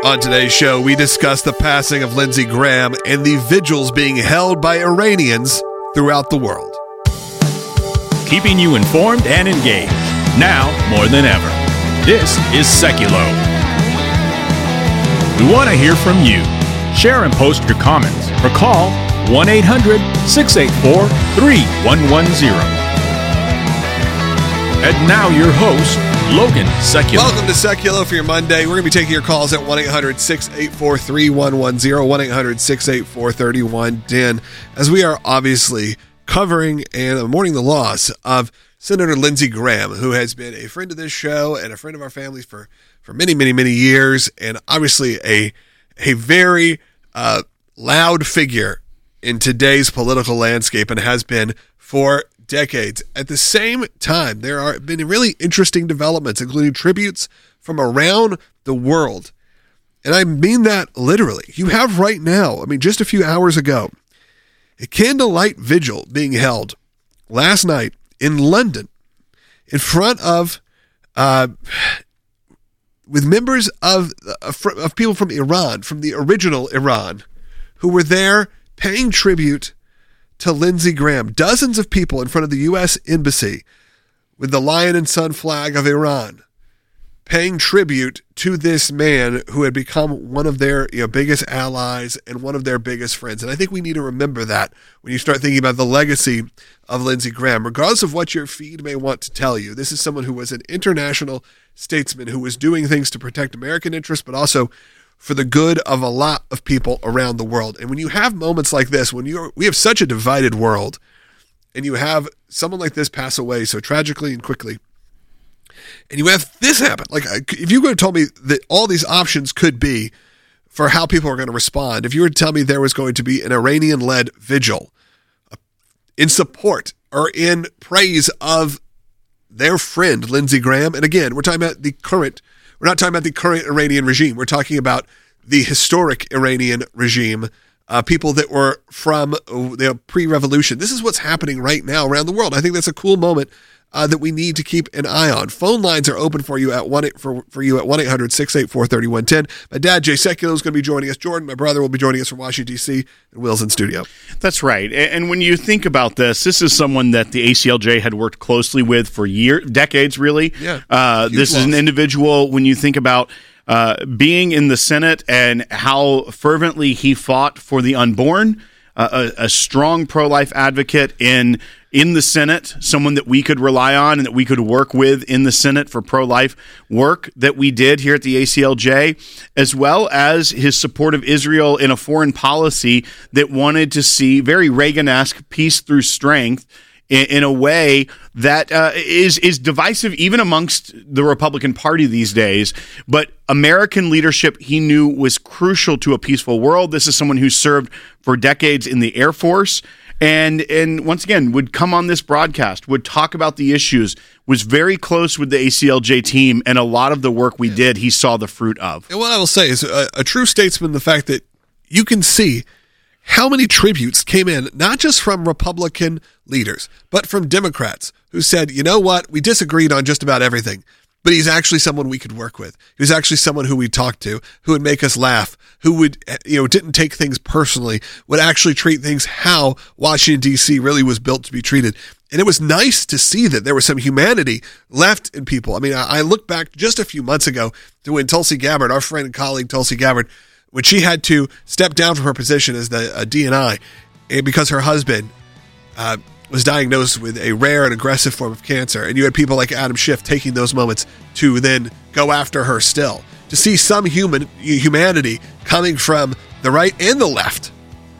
On today's show, we discuss the passing of Lindsey Graham and the vigils being held by Iranians throughout the world. Keeping you informed and engaged, now more than ever. This is Seculo. We want to hear from you. Share and post your comments or call 1-800-684-3110. And now your host, Logan Seculo. Welcome to Seculo for your Monday. We're going to be taking your calls at 1-800-684-3110, 1-800-684-3110, as we are obviously covering and mourning the loss of Senator Lindsey Graham, who has been a friend of this show and a friend of our families for many, many, many years, and obviously a very loud figure in today's political landscape and has been for decades. At the same time, there have been really interesting developments, including tributes from around the world. And I mean that literally. You have right now, just a few hours ago, a candlelight vigil being held last night in London in front of, with members of people from Iran, from the original Iran, who were there paying tribute to Lindsey Graham. Dozens of people in front of the U.S. Embassy with the Lion and Sun flag of Iran, paying tribute to this man who had become one of their biggest allies and one of their biggest friends. And I think we need to remember that when you start thinking about the legacy of Lindsey Graham. Regardless of what your feed may want to tell you, this is someone who was an international statesman who was doing things to protect American interests, but also for the good of a lot of people around the world. And when you have moments like this, we have such a divided world, and you have someone like this pass away so tragically and quickly, and you have this happen. Like, if you were to tell me that all these options could be for how people are going to respond, if you were to tell me there was going to be an Iranian-led vigil in support or in praise of their friend, Lindsey Graham, and again, we're not talking about the current Iranian regime. We're talking about the historic Iranian regime, people that were from the pre-revolution. This is what's happening right now around the world. I think that's a cool moment that we need to keep an eye on. Phone lines are open for you at 1-800-684-3110. My dad, Jay Seculo, is going to be joining us. Jordan, my brother, will be joining us from Washington, D.C., and Will's in studio. That's right. And when you think about this is someone that the ACLJ had worked closely with for decades, really. Yeah. This is an individual, when you think about being in the Senate and how fervently he fought for the unborn, a strong pro-life advocate in the Senate, someone that we could rely on and that we could work with in the Senate for pro-life work that we did here at the ACLJ, as well as his support of Israel in a foreign policy that wanted to see very Reagan-esque peace through strength in a way that is divisive even amongst the Republican Party these days. But American leadership, he knew, was crucial to a peaceful world. This is someone who served for decades in the Air Force and once again would come on this broadcast, would talk about the issues, was very close with the ACLJ team, and a lot of the work we did, he saw the fruit of. And what I will say is a true statesman, the fact that you can see how many tributes came in, not just from Republican leaders, but from Democrats who said, you know what, we disagreed on just about everything, but he's actually someone we could work with. He was actually someone who we talked to, who would make us laugh, who would, didn't take things personally, would actually treat things how Washington, D.C. really was built to be treated. And it was nice to see that there was some humanity left in people. I look back just a few months ago to when Tulsi Gabbard, our friend and colleague Tulsi Gabbard, when she had to step down from her position as the DNI, and because her husband was diagnosed with a rare and aggressive form of cancer, and you had people like Adam Schiff taking those moments to then go after her still. To see some humanity coming from the right and the left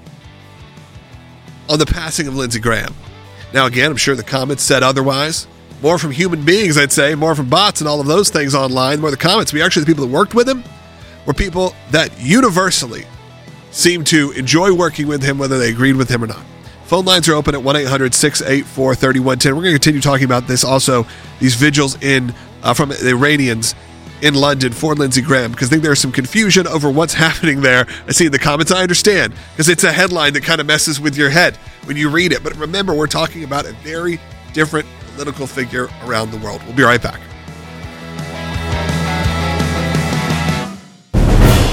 on the passing of Lindsey Graham. Now, again, I'm sure the comments said otherwise. More from human beings, I'd say, more from bots and all of those things online, more the comments. But actually, the people that worked with him were people that universally seemed to enjoy working with him, whether they agreed with him or not. Phone lines are open at 1-800-684-3110. We're going to continue talking about this also, these vigils from the Iranians in London for Lindsey Graham, because I think there's some confusion over what's happening there. I see in the comments, I understand, because it's a headline that kind of messes with your head when you read it. But remember, we're talking about a very different political figure around the world. We'll be right back.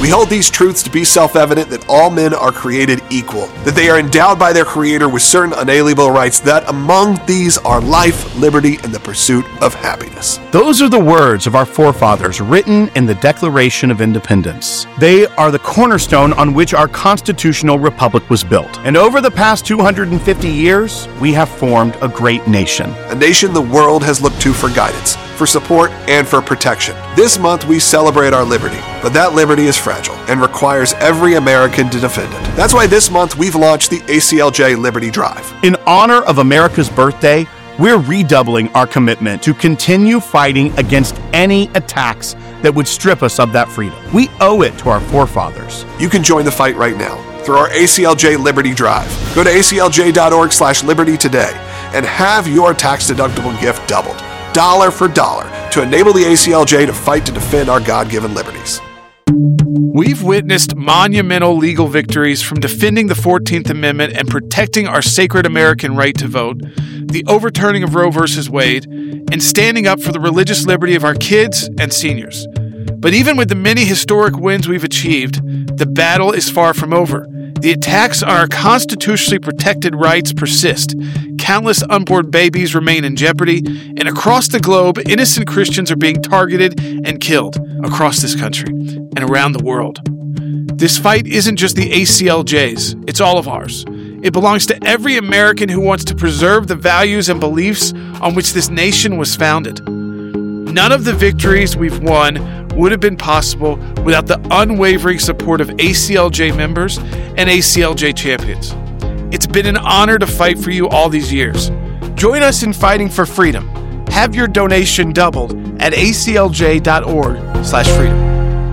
We hold these truths to be self-evident that all men are created equal, that they are endowed by their Creator with certain unalienable rights, that among these are life, liberty, and the pursuit of happiness. Those are the words of our forefathers written in the Declaration of Independence. They are the cornerstone on which our constitutional republic was built. And over the past 250 years, we have formed a great nation. A nation the world has looked to for guidance, for support, and for protection. This month we celebrate our liberty, but that liberty is fragile and requires every American to defend it. That's why this month we've launched the ACLJ Liberty Drive. In honor of America's birthday, we're redoubling our commitment to continue fighting against any attacks that would strip us of that freedom. We owe it to our forefathers. You can join the fight right now through our ACLJ Liberty Drive. Go to aclj.org/liberty today and have your tax-deductible gift doubled, dollar for dollar, to enable the ACLJ to fight to defend our God-given liberties. We've witnessed monumental legal victories from defending the 14th Amendment and protecting our sacred American right to vote, the overturning of Roe v. Wade, and standing up for the religious liberty of our kids and seniors. But even with the many historic wins we've achieved, the battle is far from over. The attacks on our constitutionally protected rights persist. Countless unborn babies remain in jeopardy, and across the globe, innocent Christians are being targeted and killed across this country and around the world. This fight isn't just the ACLJ's, it's all of ours. It belongs to every American who wants to preserve the values and beliefs on which this nation was founded. None of the victories we've won would have been possible without the unwavering support of ACLJ members and ACLJ champions. It's been an honor to fight for you all these years. Join us in fighting for freedom. Have your donation doubled at aclj.org/freedom.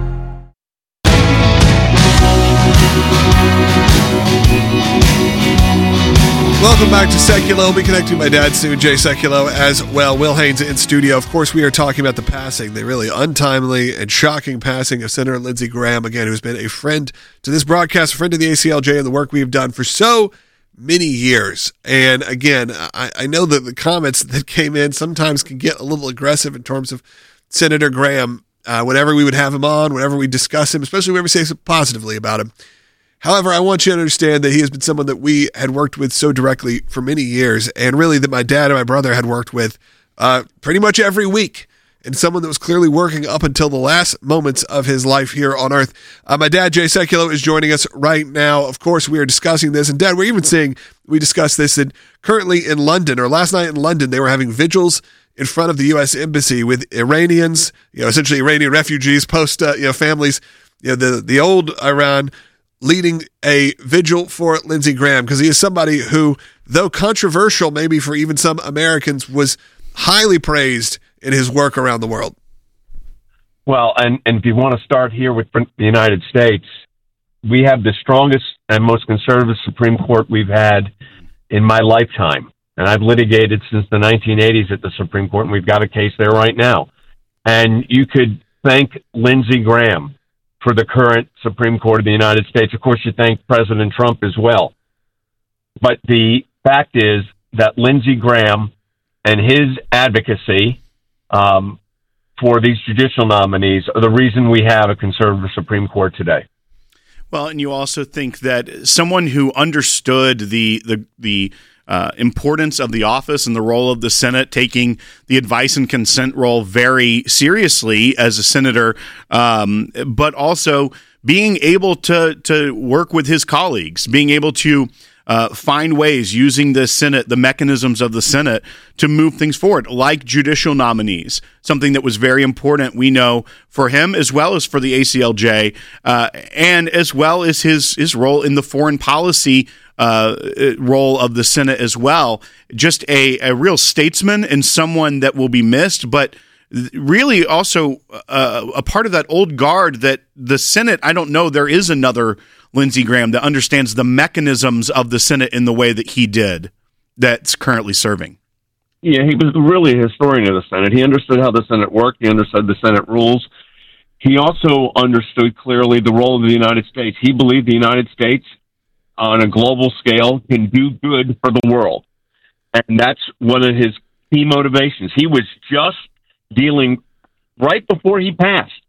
Welcome back to Sekulow. We'll be connecting my dad soon, Jay Sekulow, as well. Will Haynes in studio. Of course, we are talking about the passing, the really untimely and shocking passing of Senator Lindsey Graham, again, who's been a friend to this broadcast, a friend to the ACLJ and the work we've done for so many years. And again, I know that the comments that came in sometimes can get a little aggressive in terms of Senator Graham, whenever we would have him on, whenever we discuss him, especially whenever we say something positively about him. However, I want you to understand that he has been someone that we had worked with so directly for many years, and really that my dad and my brother had worked with pretty much every week, and someone that was clearly working up until the last moments of his life here on earth. My dad, Jay Sekulow, is joining us right now. Of course, we are discussing this, and Dad, we're even seeing, we discussed this currently in London, or last night in London, they were having vigils in front of the U.S. Embassy with Iranians, essentially Iranian refugees, families, the old Iran, leading a vigil for Lindsey Graham, because he is somebody who, though controversial maybe for even some Americans, was highly praised in his work around the world. Well, and if you want to start here with the United States, we have the strongest and most conservative Supreme Court we've had in my lifetime. And I've litigated since the 1980s at the Supreme Court, and we've got a case there right now. And you could thank Lindsey Graham for the current Supreme Court of the United States. Of course, you thank President Trump as well. But the fact is that Lindsey Graham and his advocacy for these judicial nominees are the reason we have a conservative Supreme Court today. Well, and you also think that someone who understood the importance of the office and the role of the Senate, taking the advice and consent role very seriously as a senator, but also being able to work with his colleagues, being able to find ways using the Senate, the mechanisms of the Senate, to move things forward, like judicial nominees, something that was very important, we know, for him as well as for the ACLJ, and as well as his role in the foreign policy role of the Senate as well. Just a real statesman and someone that will be missed, but really also a part of that old guard that the Senate, I don't know, there is another Lindsey Graham that understands the mechanisms of the Senate in the way that he did, that's currently serving. Yeah, he was really a historian of the Senate. He understood how the Senate worked. He understood the Senate rules. He also understood clearly the role of the United States. He believed the United States, on a global scale, can do good for the world. And that's one of his key motivations. He was just dealing, right before he passed,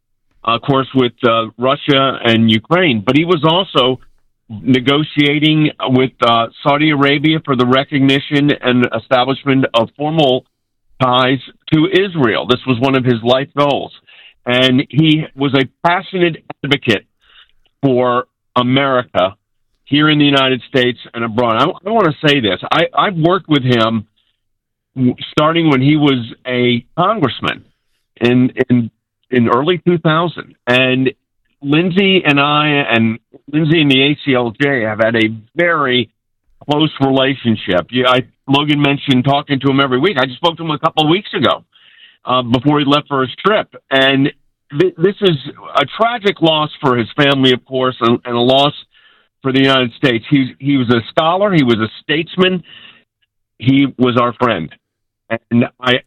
of course, with Russia and Ukraine. But he was also negotiating with Saudi Arabia for the recognition and establishment of formal ties to Israel. This was one of his life goals. And he was a passionate advocate for America here in the United States and abroad. I want to say this. I've worked with him starting when he was a congressman in early 2000. And Lindsey and I and Lindsey and the ACLJ have had a very close relationship. Logan mentioned talking to him every week. I just spoke to him a couple of weeks ago before he left for his trip. And this is a tragic loss for his family, of course, and a loss for the United States. He was a scholar. He was a statesman. He was our friend. And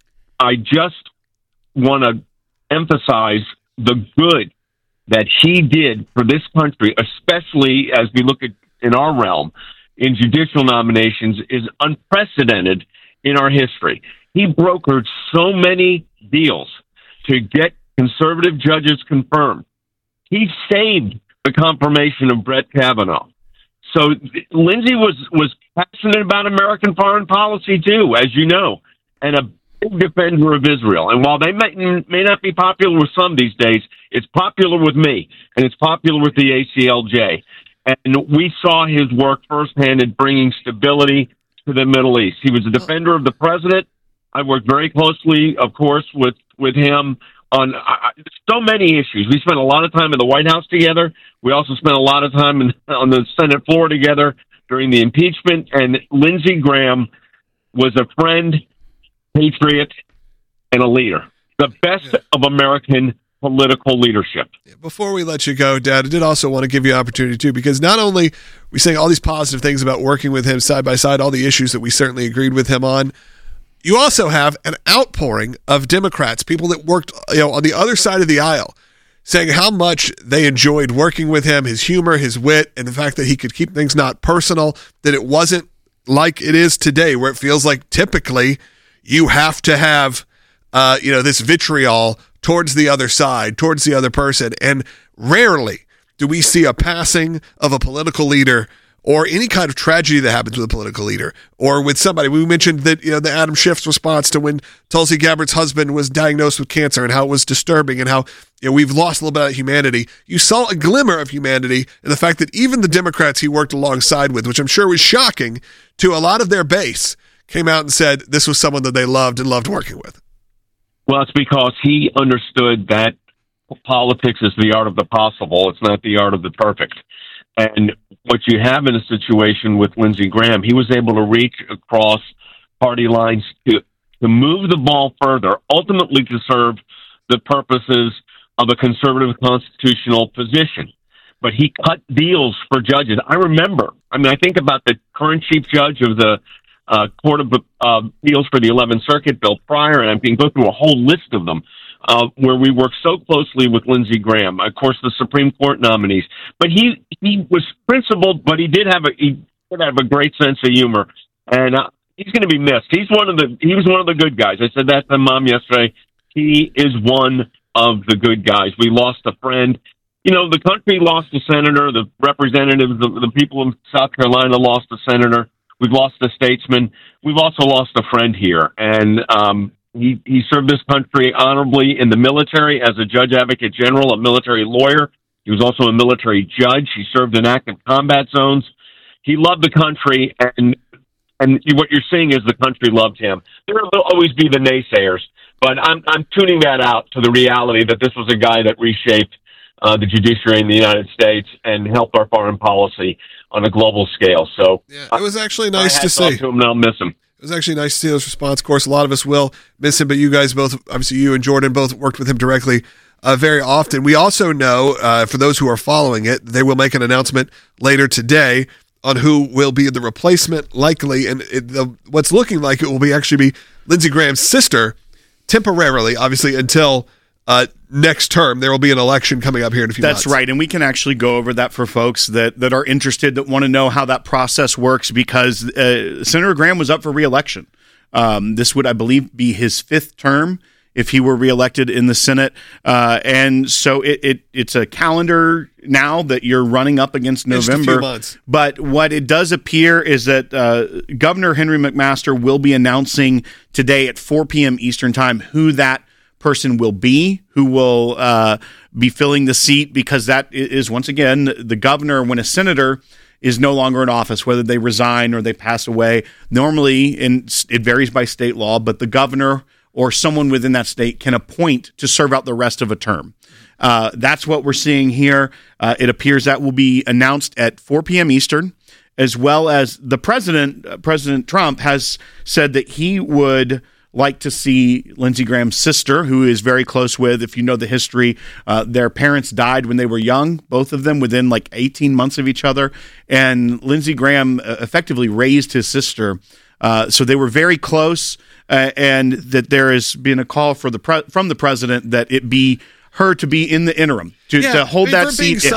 I just want to emphasize the good that he did for this country, especially as we look at in our realm in judicial nominations, is unprecedented in our history. He brokered so many deals to get conservative judges confirmed. He saved the confirmation of Brett Kavanaugh. So Lindsey was passionate about American foreign policy too, as you know, and a big defender of Israel. And while they may not be popular with some these days, it's popular with me, and it's popular with the ACLJ. And we saw his work firsthand in bringing stability to the Middle East. He was a defender of the president. I worked very closely, of course, with him on so many issues. We spent a lot of time in the White House together. We also spent a lot of time on the Senate floor together during the impeachment. And Lindsey Graham was a friend, patriot, and a leader. The best of American political leadership. Before we let you go, Dad, I did also want to give you an opportunity too, because not only we saying all these positive things about working with him side by side, all the issues that we certainly agreed with him on, you also have an outpouring of Democrats, people that worked on the other side of the aisle, saying how much they enjoyed working with him, his humor, his wit, and the fact that he could keep things not personal, that it wasn't like it is today, where it feels like typically you have to have this vitriol towards the other side, towards the other person. And rarely do we see a passing of a political leader or any kind of tragedy that happens with a political leader or with somebody. We mentioned that, the Adam Schiff's response to when Tulsi Gabbard's husband was diagnosed with cancer and how it was disturbing and how we've lost a little bit of humanity. You saw a glimmer of humanity in the fact that even the Democrats he worked alongside with, which I'm sure was shocking to a lot of their base, came out and said this was someone that they loved and loved working with. Well, it's because he understood that politics is the art of the possible. It's not the art of the perfect. And what you have in a situation with Lindsey Graham, he was able to reach across party lines to move the ball further, ultimately to serve the purposes of a conservative constitutional position. But he cut deals for judges. I think about the current chief judge of the Court of Appeals for the 11th Circuit, Bill Pryor, and I can go through a whole list of them where we worked so closely with Lindsey Graham. Of course, the Supreme Court nominees, but he was principled, but he did have a great sense of humor, and he's going to be missed. He was one of the good guys. I said that to Mom yesterday. He is one of the good guys. We lost a friend. The country lost a senator. The representatives, the people in South Carolina lost a senator. We've lost a statesman. We've also lost a friend here. And he served this country honorably in the military as a judge advocate general, a military lawyer. He was also a military judge. He served in active combat zones. He loved the country, and what you're seeing is the country loved him. There will always be the naysayers, but I'm tuning that out to the reality that this was a guy that reshaped the judiciary in the United States and helped our foreign policy on a global scale. So yeah, it was actually nice to see. To him, and I'll miss him. It was actually nice to see his response. Of course, a lot of us will miss him, but you guys both, obviously you and Jordan, both worked with him directly very often. We also know, for those who are following it, they will make an announcement later today on who will be the replacement, likely, and what's looking like it will be Lindsey Graham's sister, temporarily, obviously, until next term. There will be an election coming up here in a few months. That's right, and we can actually go over that for folks that are interested, that want to know how that process works, because Senator Graham was up for re-election. This would, I believe, be his fifth term if he were reelected in the Senate. And so it's a calendar now that you're running up against November. Just a few months. But what it does appear is that Governor Henry McMaster will be announcing today at 4 p.m. Eastern Time who that person will be, who will be filling the seat, because that is, once again, the governor, when a senator is no longer in office, whether they resign or they pass away. Normally, it varies by state law, but the governor or someone within that state can appoint to serve out the rest of a term. That's what we're seeing here. It appears that will be announced at 4 p.m. Eastern, as well as the President Trump has said that he would like to see Lindsey Graham's sister, who is very close with, if you know the history, their parents died when they were young, both of them within like 18 months of each other. And Lindsey Graham effectively raised his sister. So they were very close, and that there has been a call from the president that it be her to be in the interim to hold that seat.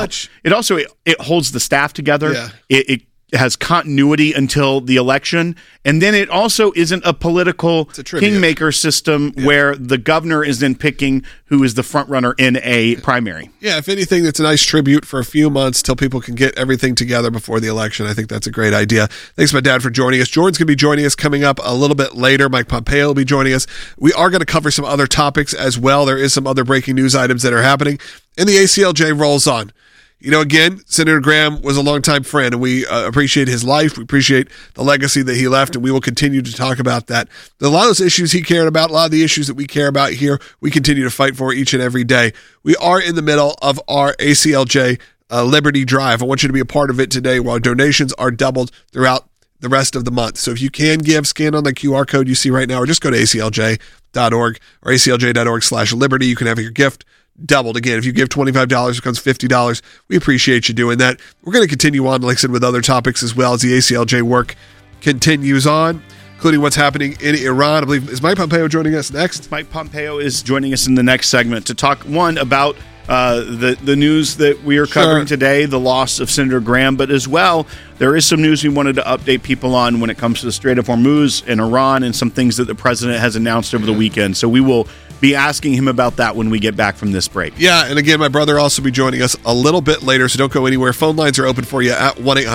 It holds the staff together. Yeah. It has continuity until the election, and then it also isn't a political kingmaker system where the governor is then picking who is the front runner in a primary. Yeah, if anything, that's a nice tribute for a few months till people can get everything together before the election. I think that's a great idea. Thanks, my dad, for joining us. Jordan's going to be joining us coming up a little bit later. Mike Pompeo will be joining us. We are going to cover some other topics as well. There is some other breaking news items that are happening, and the ACLJ rolls on. You know, again, Senator Graham was a longtime friend, and we appreciate his life. We appreciate the legacy that he left, and we will continue to talk about that. A lot of those issues he cared about, a lot of the issues that we care about here, we continue to fight for each and every day. We are in the middle of our ACLJ Liberty Drive. I want you to be a part of it today, while donations are doubled throughout the rest of the month. So if you can give, scan on the QR code you see right now, or just go to aclj.org or aclj.org/liberty. You can have your gift doubled. Again, if you give $25, it becomes $50. We appreciate you doing that. We're going to continue on, like I said, with other topics as well as the ACLJ work continues on, including what's happening in Iran. I believe, is Mike Pompeo joining us next? Mike Pompeo is joining us in the next segment to talk, one, about the news that we are covering today, the loss of Senator Graham, but as well, there is some news we wanted to update people on when it comes to the Strait of Hormuz and Iran and some things that the president has announced over the weekend. So we will be asking him about that when we get back from this break. Yeah, and again, my brother will also be joining us a little bit later, so don't go anywhere. Phone lines are open for you at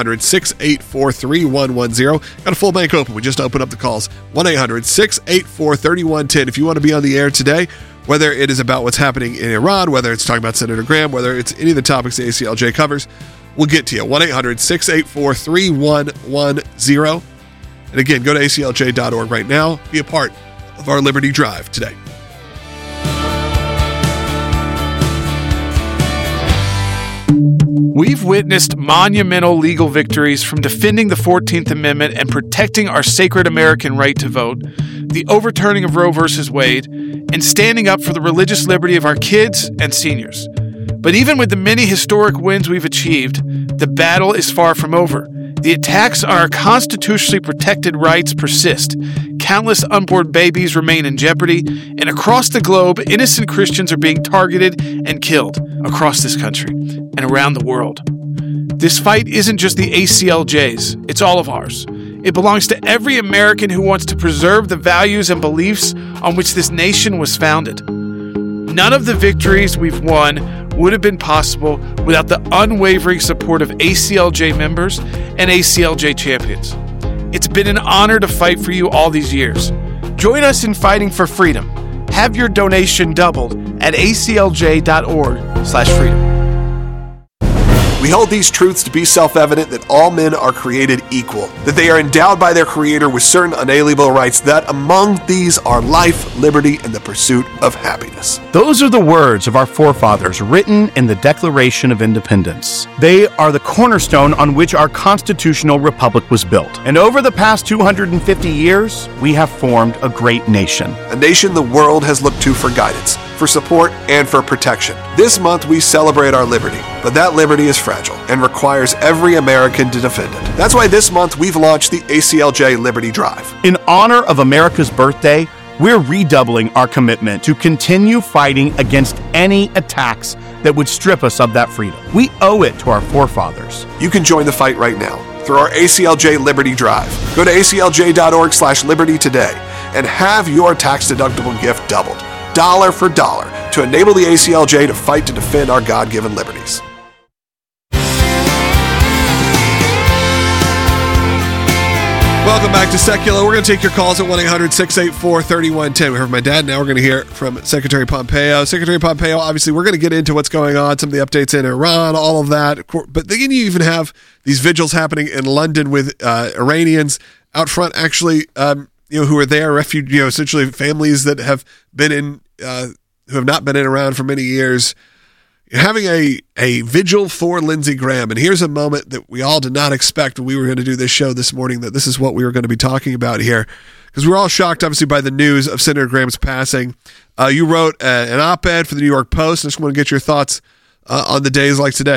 1-800-684-3110. Got a full bank open. We just opened up the calls. 1-800-684-3110. If you want to be on the air today, whether it is about what's happening in Iran, whether it's talking about Senator Graham, whether it's any of the topics the ACLJ covers, we'll get to you. 1-800-684-3110. And again, go to aclj.org right now. Be a part of our Liberty Drive today. We've witnessed monumental legal victories from defending the 14th Amendment and protecting our sacred American right to vote, the overturning of Roe v. Wade, and standing up for the religious liberty of our kids and seniors. But even with the many historic wins we've achieved, the battle is far from over. The attacks on our constitutionally protected rights persist. Countless unborn babies remain in jeopardy, and across the globe, innocent Christians are being targeted and killed across this country and around the world. This fight isn't just the ACLJ's, it's all of ours. It belongs to every American who wants to preserve the values and beliefs on which this nation was founded. None of the victories we've won would have been possible without the unwavering support of ACLJ members and ACLJ champions. It's been an honor to fight for you all these years. Join us in fighting for freedom. Have your donation doubled at aclj.org/freedom. We hold these truths to be self-evident, that all men are created equal, that they are endowed by their Creator with certain unalienable rights, that among these are life, liberty, and the pursuit of happiness. Those are the words of our forefathers written in the Declaration of Independence. They are the cornerstone on which our constitutional republic was built. And over the past 250 years, we have formed a great nation. A nation the world has looked to for guidance, for support, and for protection. This month we celebrate our liberty, but that liberty is fragile and requires every American to defend it. That's why this month we've launched the ACLJ Liberty Drive. In honor of America's birthday, we're redoubling our commitment to continue fighting against any attacks that would strip us of that freedom. We owe it to our forefathers. You can join the fight right now through our ACLJ Liberty Drive. Go to aclj.org/liberty today and have your tax-deductible gift doubled. dollar for dollar to enable the ACLJ to fight to defend our God-given liberties. Welcome back to Secular. We're going to take your calls at 1-800-684-3110. We heard from my dad. Now we're going to hear from Secretary Pompeo. Secretary Pompeo, obviously, we're going to get into what's going on, some of the updates in Iran, all of that. But then you even have these vigils happening in London with Iranians out front, actually, who are there, essentially families that have been in, who have not been in Iran for many years. You're having a vigil for Lindsey Graham. And here's a moment that we all did not expect when we were going to do this show this morning, that this is what we were going to be talking about here. Because we were all shocked, obviously, by the news of Senator Graham's passing. You wrote an op-ed for the New York Post. I just want to get your thoughts on the days like today.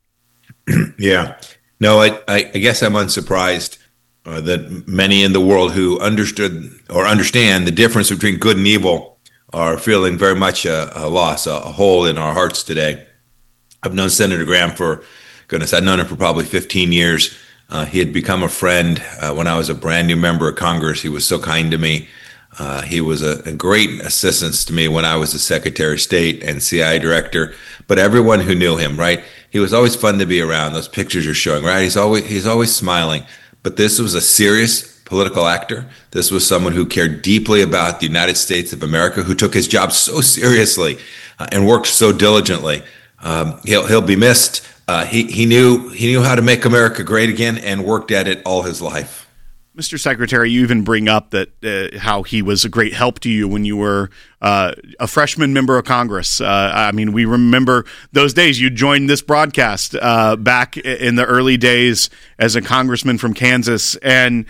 Yeah. No, I guess I'm unsurprised that many in the world who understood or understand the difference between good and evil are feeling very much a loss, a hole in our hearts today. I've known Senator Graham I've known him for probably 15 years. He had become a friend when I was a brand new member of Congress. He was so kind to me. He was a great assistance to me when I was the Secretary of State and CIA Director. But everyone who knew him, right? He was always fun to be around. Those pictures you're showing, right? He's always smiling. But this was a serious political actor. This was someone who cared deeply about the United States of America, who took his job so seriously and worked so diligently. He'll be missed. He knew how to make America great again and worked at it all his life. Mr. Secretary, you even bring up that how he was a great help to you when you were a freshman member of Congress. We remember those days. You joined this broadcast back in the early days as a congressman from Kansas, and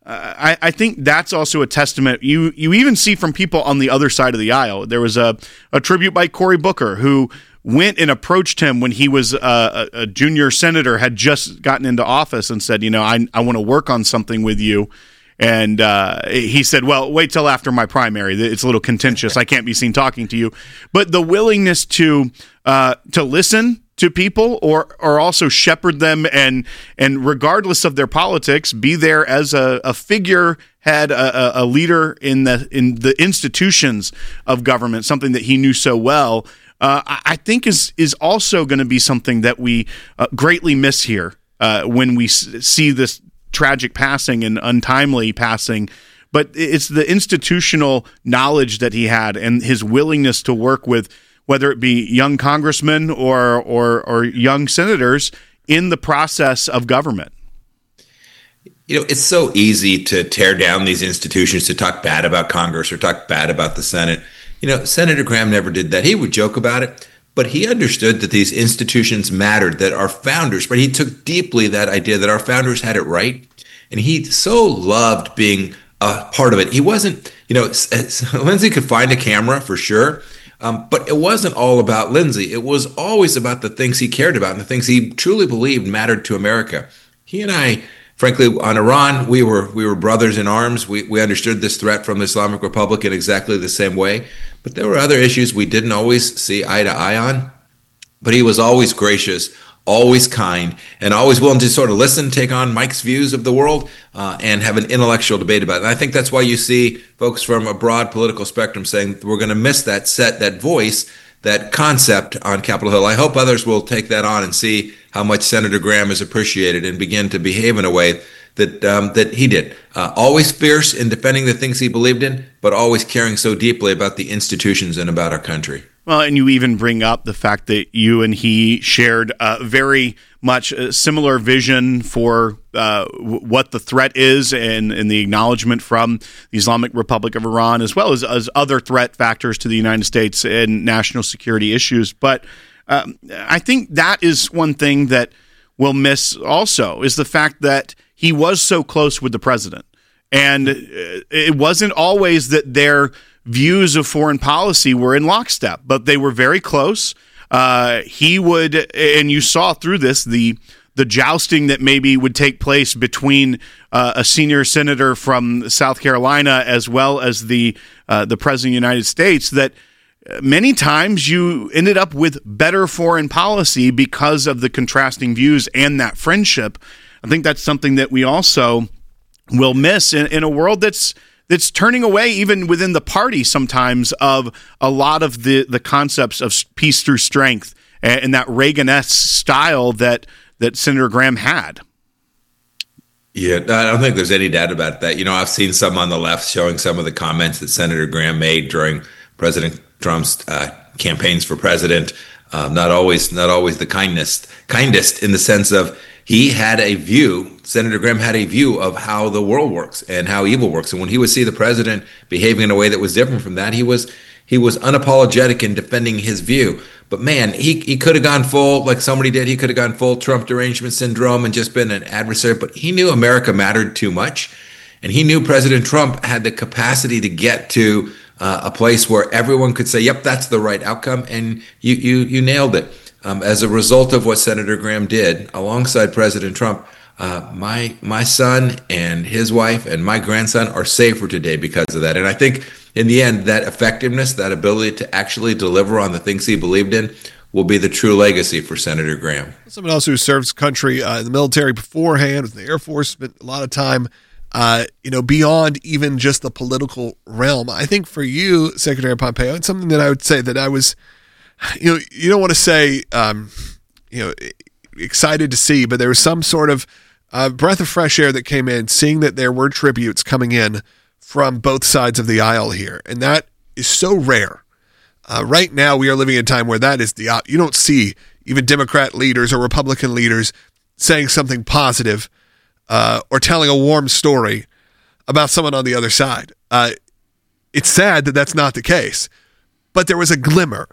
I think that's also a testament. You even see from people on the other side of the aisle. There was a tribute by Cory Booker, who went and approached him when he was a junior senator, had just gotten into office, and said, I want to work on something with you. And he said, well, wait till after my primary. It's a little contentious. I can't be seen talking to you. But the willingness to listen to people or also shepherd them and regardless of their politics, be there as a figurehead, a leader in the institutions of government, something that he knew so well, I think is also going to be something that we greatly miss here when we see this tragic passing and untimely passing. But it's the institutional knowledge that he had and his willingness to work with, whether it be young congressmen or young senators, in the process of government. It's so easy to tear down these institutions, to talk bad about Congress or talk bad about the Senate. Senator Graham never did that. He would joke about it, but he understood that these institutions mattered, that our founders, but he took deeply that idea that our founders had it right. And he so loved being a part of it. He wasn't, Lindsey could find a camera for sure. But it wasn't all about Lindsey. It was always about the things he cared about and the things he truly believed mattered to America. He and I, frankly, on Iran, we were brothers in arms. We understood this threat from the Islamic Republic in exactly the same way. But there were other issues we didn't always see eye to eye on. But he was always gracious, always kind, and always willing to sort of listen, take on Mike's views of the world, and have an intellectual debate about it. And I think that's why you see folks from a broad political spectrum saying we're going to miss that voice, that concept on Capitol Hill. I hope others will take that on and see how much Senator Graham is appreciated and begin to behave in a way that he did. Always fierce in defending the things he believed in, but always caring so deeply about the institutions and about our country. Well, and you even bring up the fact that you and he shared very much a similar vision for what the threat is and the acknowledgement from the Islamic Republic of Iran, as well as other threat factors to the United States and national security issues. But I think that is one thing that we'll miss also, is the fact that he was so close with the president. And it wasn't always that their views of foreign policy were in lockstep, but they were very close. He would, and you saw through this, the jousting that maybe would take place between a senior senator from South Carolina as well as the president of the United States, that many times you ended up with better foreign policy because of the contrasting views and that friendship. I think that's something that we also will miss in a world that's that's turning away even within the party sometimes of a lot of the concepts of peace through strength and that Reagan-esque style that Senator Graham had. Yeah, I don't think there's any doubt about that. You know, I've seen some on the left showing some of the comments that Senator Graham made during President Trump's campaigns for president. Not always the kindest in the sense of he had a view, Senator Graham had a view of how the world works and how evil works. And when he would see the president behaving in a way that was different from that, he was unapologetic in defending his view. But man, he could have gone full, like somebody did, he could have gone full Trump derangement syndrome and just been an adversary. But he knew America mattered too much. And he knew President Trump had the capacity to get to a place where everyone could say, yep, that's the right outcome. And you nailed it. As a result of what Senator Graham did alongside President Trump, my son and his wife and my grandson are safer today because of that. And I think in the end, that effectiveness, that ability to actually deliver on the things he believed in will be the true legacy for Senator Graham. Someone else who serves country in the military beforehand, was in the Air Force, spent a lot of time beyond even just the political realm. I think for you, Secretary Pompeo, it's something that I would say that I was, you don't want to say, excited to see, but there was some sort of breath of fresh air that came in, seeing that there were tributes coming in from both sides of the aisle here. And that is so rare. Right now, we are living in a time where that is you don't see even Democrat leaders or Republican leaders saying something positive or telling a warm story about someone on the other side. It's sad that that's not the case, but there was a glimmer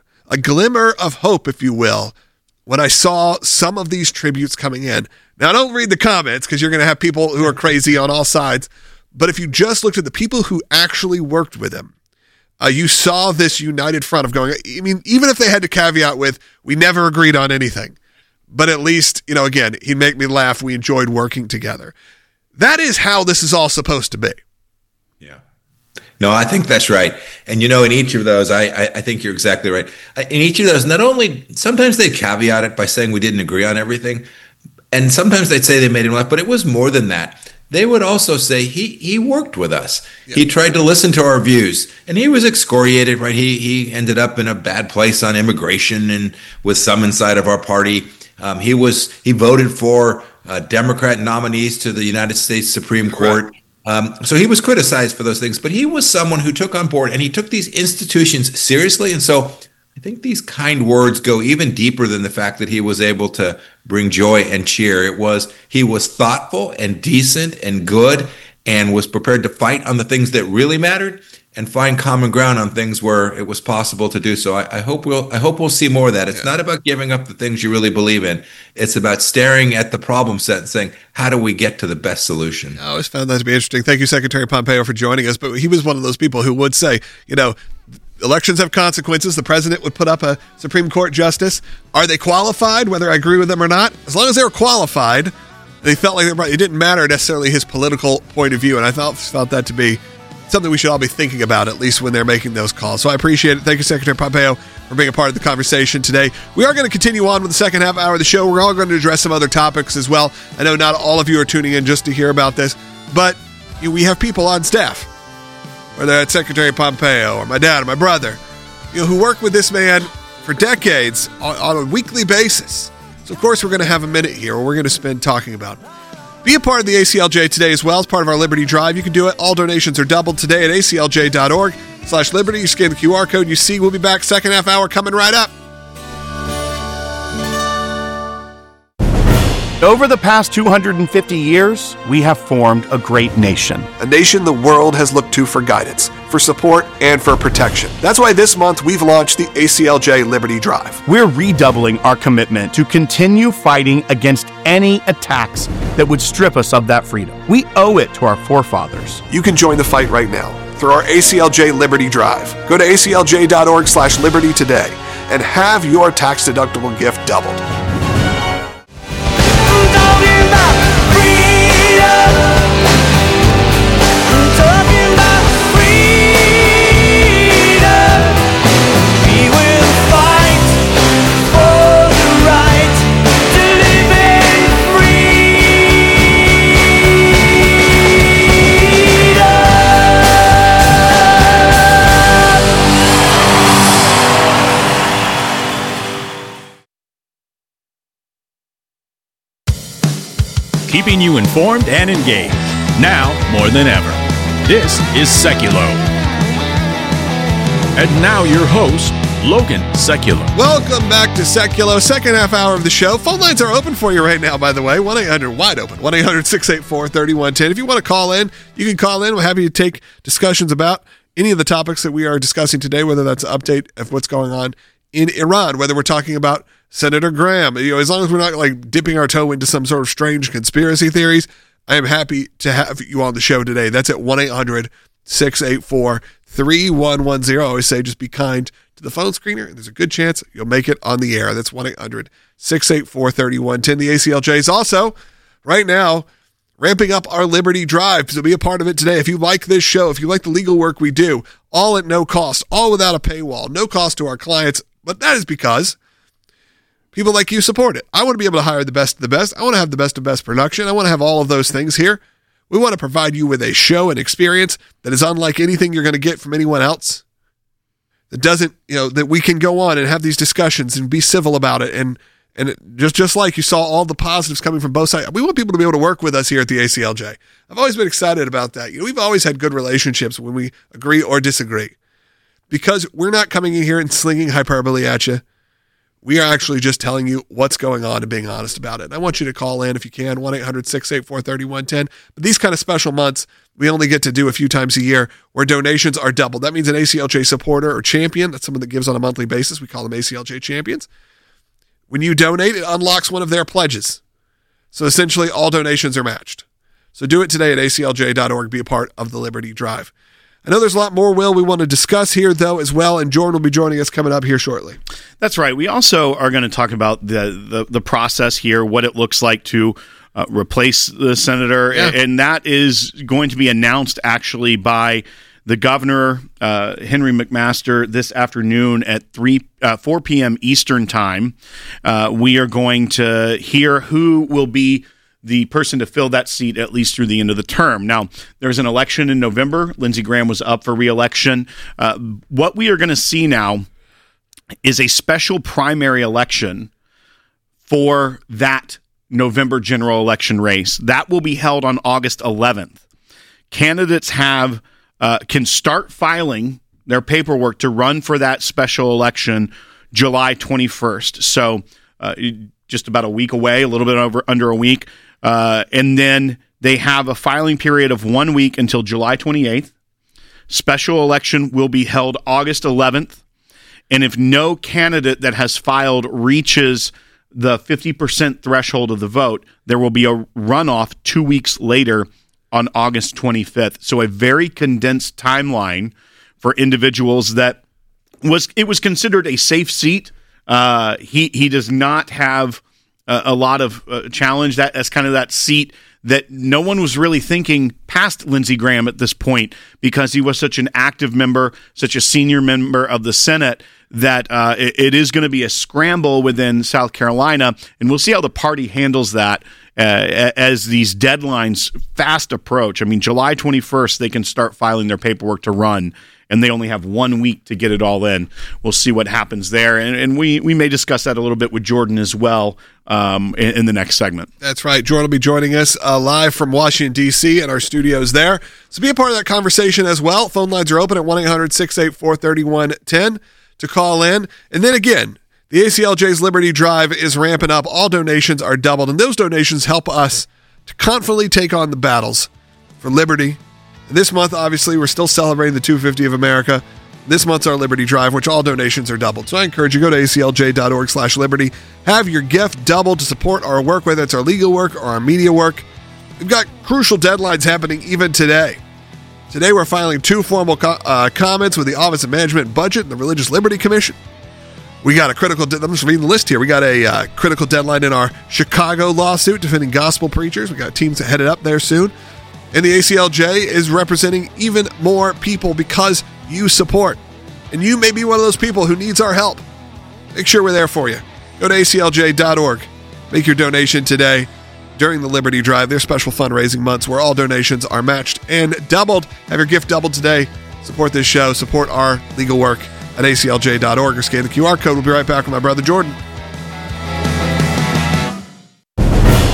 of hope, if you will, when I saw some of these tributes coming in. Now, don't read the comments because you're going to have people who are crazy on all sides, but if you just looked at the people who actually worked with him, you saw this united front of going, I mean, even if they had to caveat with, we never agreed on anything, but at least, again, he'd make me laugh. We enjoyed working together. That is how this is all supposed to be. Yeah. No, I think that's right. And, in each of those, I think you're exactly right. In each of those, not only, sometimes they caveat it by saying we didn't agree on everything, and sometimes they'd say they made him laugh, but it was more than that. They would also say he worked with us. Yeah. He tried to listen to our views, and he was excoriated, right? He ended up in a bad place on immigration and with some inside of our party. He voted for Democrat nominees to the United States Supreme Court. So he was criticized for those things, but he was someone who took on board and he took these institutions seriously. And so I think these kind words go even deeper than the fact that he was able to bring joy and cheer. He was thoughtful and decent and good and was prepared to fight on the things that really mattered and find common ground on things where it was possible to do so. I hope we'll see more of that. It's not about giving up the things you really believe in. It's about staring at the problem set and saying, how do we get to the best solution? I always found that to be interesting. Thank you, Secretary Pompeo, for joining us. But he was one of those people who would say, elections have consequences. The president would put up a Supreme Court justice. Are they qualified, whether I agree with them or not? As long as they were qualified, they felt like it didn't matter necessarily his political point of view. And I felt that to be something we should all be thinking about, at least when they're making those calls. So I appreciate it. Thank you, Secretary Pompeo, for being a part of the conversation today. We are going to continue on with the second half hour of the show. We're all going to address some other topics as well. I know not all of you are tuning in just to hear about this, but we have people on staff, whether it's Secretary Pompeo or my dad or my brother, who work with this man for decades on a weekly basis. So, of course, we're going to have a minute here where we're going to spend talking about it. Be a part of the ACLJ today as well as part of our Liberty Drive. You can do it. All donations are doubled today at aclj.org/Liberty. You scan the QR code you see. We'll be back second half hour coming right up. Over the past 250 years, we have formed a great nation. A nation the world has looked to for guidance, for support, and for protection. That's why this month we've launched the ACLJ Liberty Drive. We're redoubling our commitment to continue fighting against any attacks that would strip us of that freedom. We owe it to our forefathers. You can join the fight right now through our ACLJ Liberty Drive. Go to aclj.org/liberty today and have your tax-deductible gift doubled. keeping you informed and engaged. Now more than ever. This is Seculo. And now your host, Logan Seculo. Welcome back to Seculo, second half hour of the show. Phone lines are open for you right now, by the way. 1-800, wide open. 1-800-684-3110. If you want to call in, you can call in. We're happy to take discussions about any of the topics that we are discussing today, whether that's an update of what's going on in Iran, whether we're talking about Senator Graham. As long as we're not like dipping our toe into some sort of strange conspiracy theories, I am happy to have you on the show today. That's at 1-800-684-3110. I always say just be kind to the phone screener. There's a good chance you'll make it on the air. That's 1-800-684-3110. The ACLJ is also, right now, ramping up our Liberty Drive. So be a part of it today. If you like this show, if you like the legal work we do, all at no cost, all without a paywall, no cost to our clients. But that is because people like you support it. I want to be able to hire the best of the best. I want to have the best of best production. I want to have all of those things here. We want to provide you with a show and experience that is unlike anything you're going to get from anyone else. That doesn't, that we can go on and have these discussions and be civil about it. And just like you saw all the positives coming from both sides, we want people to be able to work with us here at the ACLJ. I've always been excited about that. We've always had good relationships when we agree or disagree, because we're not coming in here and slinging hyperbole at you. We are actually just telling you what's going on and being honest about it. And I want you to call in if you can, 1-800-684-3110. But these kind of special months, we only get to do a few times a year where donations are doubled. That means an ACLJ supporter or champion, that's someone that gives on a monthly basis. We call them ACLJ champions. When you donate, it unlocks one of their pledges. So essentially, all donations are matched. So do it today at aclj.org. Be a part of the Liberty Drive. I know there's a lot more, Will, we want to discuss here, though, as well, and Jordan will be joining us coming up here shortly. That's right. We also are going to talk about the process here, what it looks like to replace the senator, and that is going to be announced actually by the governor, Henry McMaster, this afternoon at 4 p.m. Eastern Time. We are going to hear who will be the person to fill that seat at least through the end of the term. Now, there's an election in November. Lindsey Graham was up for re-election. What we are going to see now is a special primary election for that November general election race. That will be held on August 11th. Candidates can start filing their paperwork to run for that special election July 21st. So just about a week away, a little bit under a week. And then they have a filing period of 1 week until July 28th. Special election will be held August 11th. And if no candidate that has filed reaches the 50% threshold of the vote, there will be a runoff 2 weeks later on August 25th. So a very condensed timeline for individuals that it was considered a safe seat. He does not have a lot of challenge. That's kind of that seat that no one was really thinking past Lindsey Graham at this point, because he was such an active member, such a senior member of the Senate, that it is going to be a scramble within South Carolina, and we'll see how the party handles that as these deadlines fast approach. I mean, July 21st, they can start filing their paperwork to run, and they only have 1 week to get it all in. We'll see what happens there, and we may discuss that a little bit with Jordan as well in the next segment. That's right. Jordan will be joining us live from Washington, D.C. at our studios there. So be a part of that conversation as well. Phone lines are open at 1-800-684-3110 to call in. And then again, the ACLJ's Liberty Drive is ramping up. All donations are doubled, and those donations help us to confidently take on the battles for liberty. And this month, obviously, we're still celebrating the 250 of America. This month's our Liberty Drive, which all donations are doubled. So I encourage you, go to aclj.org/liberty. Have your gift doubled to support our work, whether it's our legal work or our media work. We've got crucial deadlines happening even today. Today, we're filing 2 formal comments with the Office of Management and Budget and the Religious Liberty Commission. We got a critical, I'm just reading the list here. We got a critical deadline in our Chicago lawsuit defending gospel preachers. We got teams headed up there soon. And the ACLJ is representing even more people because you support. And you may be one of those people who needs our help. Make sure we're there for you. Go to aclj.org. Make your donation today during the Liberty Drive, their special fundraising months where all donations are matched and doubled. Have your gift doubled today. Support this show. Support our legal work at aclj.org or scan the QR code. We'll be right back with my brother Jordan.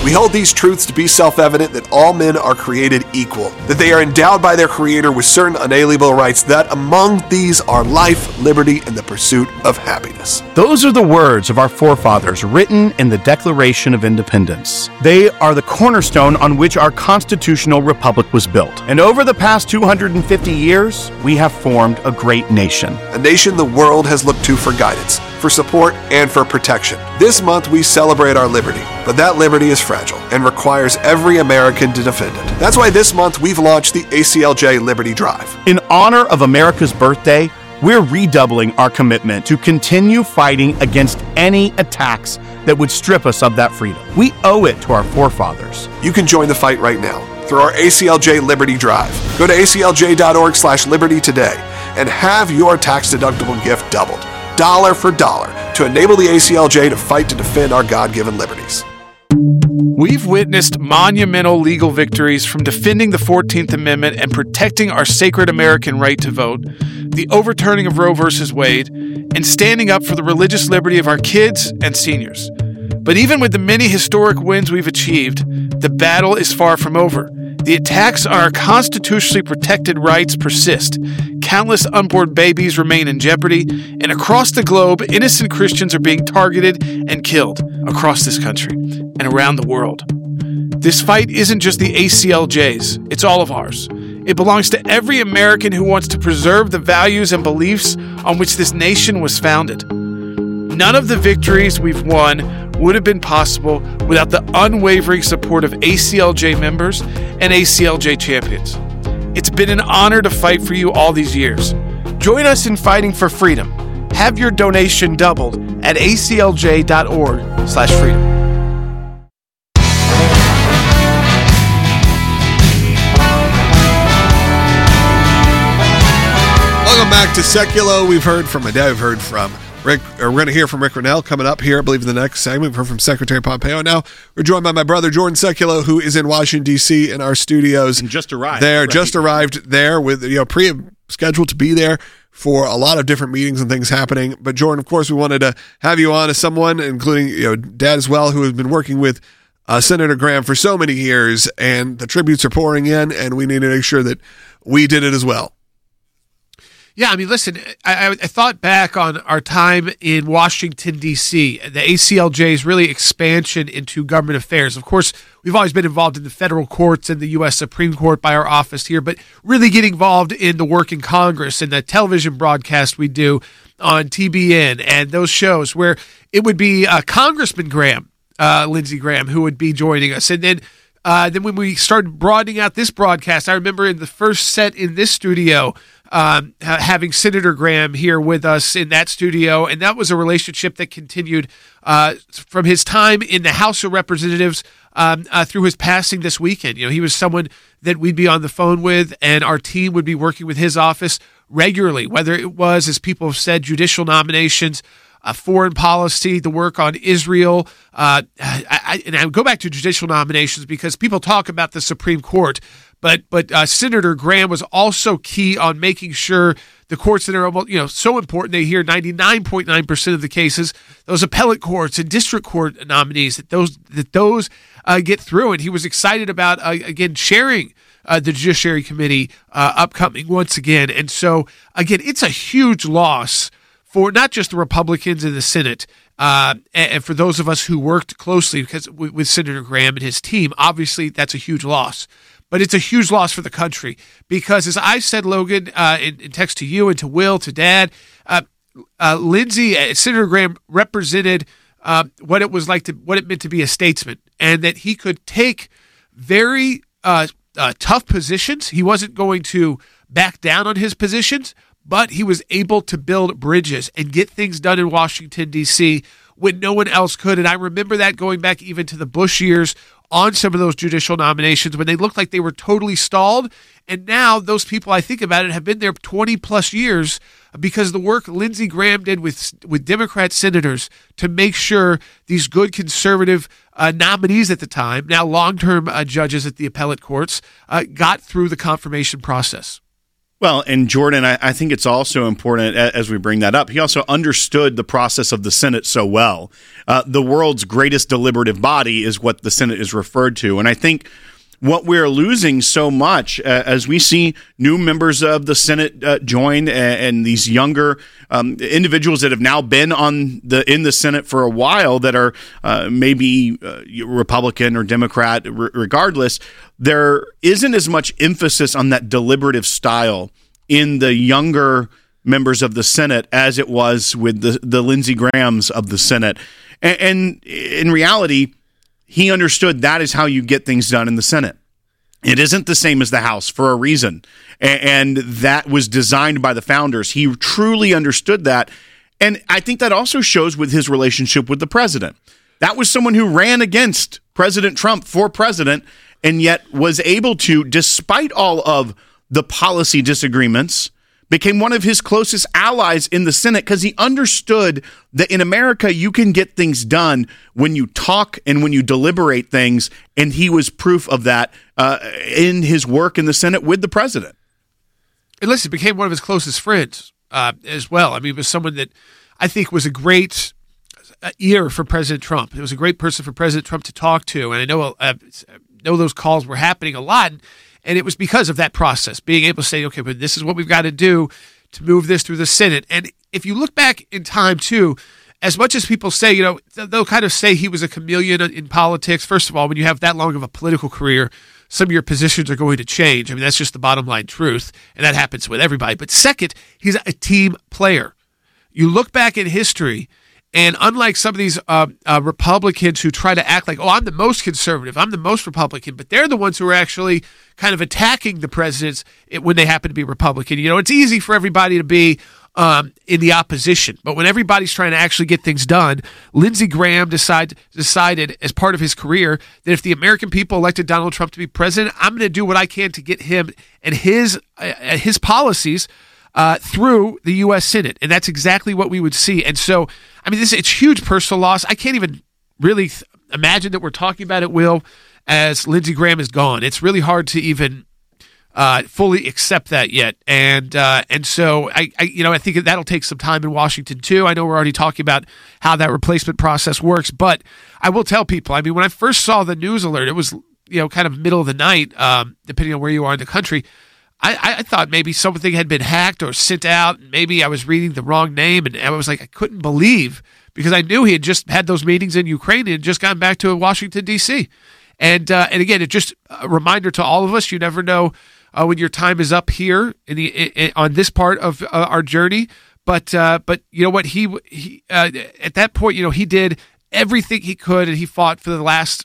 We hold these truths to be self-evident that all men are created equal, that they are endowed by their Creator with certain unalienable rights, that among these are life, liberty, and the pursuit of happiness. Those are the words of our forefathers written in the Declaration of Independence. They are the cornerstone on which our constitutional republic was built. And over the past 250 years, we have formed a great nation. A nation the world has looked to for guidance, for support, and for protection. This month we celebrate our liberty, but that liberty is fragile and requires every American to defend it. That's why this month we've launched the ACLJ Liberty Drive. In honor of America's birthday, we're redoubling our commitment to continue fighting against any attacks that would strip us of that freedom. We owe it to our forefathers. You can join the fight right now through our ACLJ Liberty Drive. Go to aclj.org/liberty today and have your tax-deductible gift doubled, dollar for dollar, to enable the ACLJ to fight to defend our God-given liberties. We've witnessed monumental legal victories from defending the 14th Amendment and protecting our sacred American right to vote, the overturning of Roe v. Wade, and standing up for the religious liberty of our kids and seniors. But even with the many historic wins we've achieved, the battle is far from over. The attacks on our constitutionally protected rights persist. Countless unborn babies remain in jeopardy, and across the globe, innocent Christians are being targeted and killed across this country and around the world. This fight isn't just the ACLJ's, it's all of ours. It belongs to every American who wants to preserve the values and beliefs on which this nation was founded. None of the victories we've won would have been possible without the unwavering support of ACLJ members and ACLJ champions. It's been an honor to fight for you all these years. Join us in fighting for freedom. Have your donation doubled at aclj.org/freedom. Welcome back to Seculo. We've heard from my dad. We've heard from Rick, or we're going to hear from Rick Grenell coming up here, I believe, in the next segment. We've heard from Secretary Pompeo. Now we're joined by my brother Jordan Seculo, who is in Washington D.C. in our studios. And just arrived there, right. just arrived there with pre-scheduled to be there for a lot of different meetings and things happening. But Jordan, of course, we wanted to have you on as someone, including Dad as well, who has been working with Senator Graham for so many years, and the tributes are pouring in, and we need to make sure that we did it as well. Yeah, I mean, listen, I thought back on our time in Washington, D.C., the ACLJ's really expansion into government affairs. Of course, we've always been involved in the federal courts and the U.S. Supreme Court by our office here, but really getting involved in the work in Congress and the television broadcast we do on TBN and those shows where it would be Congressman Graham, Lindsey Graham, who would be joining us. And then when we started broadening out this broadcast, I remember in the first set in this studio, having Senator Graham here with us in that studio, and that was a relationship that continued from his time in the House of Representatives through his passing this weekend. He was someone that we'd be on the phone with, and our team would be working with his office regularly, whether it was, as people have said, judicial nominations, foreign policy, the work on Israel. And I go back to judicial nominations because people talk about the Supreme Court, but Senator Graham was also key on making sure the courts that are so important, they hear 99.9% of the cases, those appellate courts and district court nominees, that those get through. And he was excited about again sharing the Judiciary Committee upcoming once again. And so again, it's a huge loss for not just the Republicans in the Senate, and for those of us who worked closely with Senator Graham and his team. Obviously, that's a huge loss. But it's a huge loss for the country because, as I said, Logan, in text to you and to Will, to Dad, Lindsey, Senator Graham represented what it was like what it meant to be a statesman, and that he could take very tough positions. He wasn't going to back down on his positions, but he was able to build bridges and get things done in Washington, D.C. when no one else could. And I remember that going back even to the Bush years on some of those judicial nominations when they looked like they were totally stalled. And now those people, I think about it, have been there 20 plus years because of the work Lindsey Graham did with Democrat senators to make sure these good conservative nominees at the time, now long-term judges at the appellate courts, got through the confirmation process. Well, and Jordan, I think it's also important as we bring that up. He also understood the process of the Senate so well. The world's greatest deliberative body is what the Senate is referred to. And I think what we're losing so much as we see new members of the Senate join and these younger individuals that have now been in the Senate for a while that are maybe Republican or Democrat, regardless, there isn't as much emphasis on that deliberative style in the younger members of the Senate as it was with the Lindsey Grahams of the Senate. And in reality, he understood that is how you get things done in the Senate. It isn't the same as the House for a reason. And that was designed by the founders. He truly understood that. And I think that also shows with his relationship with the president. That was someone who ran against President Trump for president and yet was able to, despite all of the policy disagreements, became one of his closest allies in the Senate because he understood that in America, you can get things done when you talk and when you deliberate things. And he was proof of that in his work in the Senate with the president. And listen, became one of his closest friends as well. I mean, it was someone that I think was a great ear for President Trump. It was a great person for President Trump to talk to. And I know those calls were happening a lot. And it was because of that process, being able to say, okay, but this is what we've got to do to move this through the Senate. And if you look back in time, too, as much as people say, they'll kind of say he was a chameleon in politics. First of all, when you have that long of a political career, some of your positions are going to change. I mean, that's just the bottom line truth. And that happens with everybody. But second, he's a team player. You look back in history, and unlike some of these Republicans who try to act like, oh, I'm the most conservative, I'm the most Republican, but they're the ones who are actually kind of attacking the presidents when they happen to be Republican. It's easy for everybody to be in the opposition, but when everybody's trying to actually get things done, Lindsey Graham decided as part of his career that if the American people elected Donald Trump to be president, I'm going to do what I can to get him and his policies through the U.S. Senate. And that's exactly what we would see. And so, I mean, it's huge personal loss. I can't even really imagine that we're talking about it, Will, as Lindsey Graham is gone. It's really hard to even fully accept that yet. And so I think that'll take some time in Washington too. I know we're already talking about how that replacement process works, but I will tell people, I mean, when I first saw the news alert, it was, kind of middle of the night, depending on where you are in the country. I thought maybe something had been hacked or sent out. Maybe I was reading the wrong name, and I was like, I couldn't believe, because I knew he had just had those meetings in Ukraine and just gotten back to Washington, D.C. And again, it's just a reminder to all of us, you never know when your time is up here on this part of our journey. But you know what, he at that point, he did everything he could, and he fought for the last